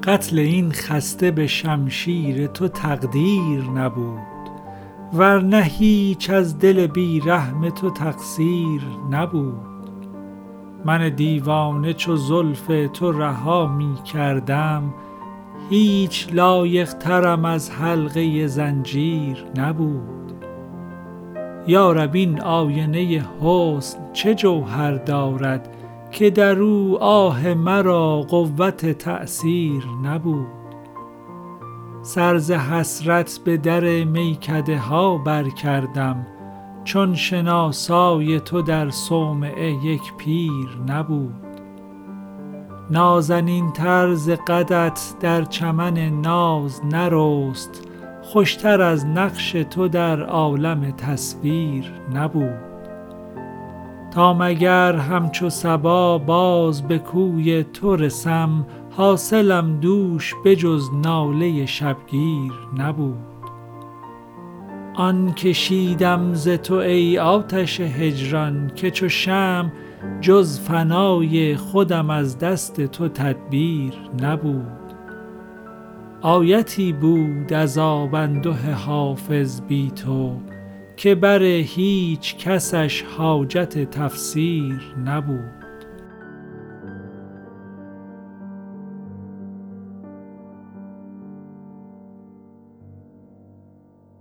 قتل این خسته به شمشیر تو تقدیر نبود، ورنه هیچ از دل بی رحم تو تقصیر نبود. من دیوانه چو زلف تو رها می کردم، هیچ لایق ترم از حلقه زنجیر نبود. یارب این آینه حسن چه جوهر دارد، که در او آه مرا قوت تأثیر نبود. سر ز حسرت به در میکده ها بر کردم، چون شناسای تو در صومعه یک پیر نبود. نازنین تر ز قدت در چمن ناز نرست، خوشتر از نقش تو در عالم تصویر نبود. تا مگر همچو صبا باز به کوی تو رسم، حاصلم دوش بجز ناله شبگیر نبود. آن کشیدم ز تو ای آتش هجران، که چو شمع جز فنای خودم از دست تو تدبیر نبود. آیتی بود از آب انده حافظ بی تو، که بر هیچ کسش حاجت تفسیر نبود.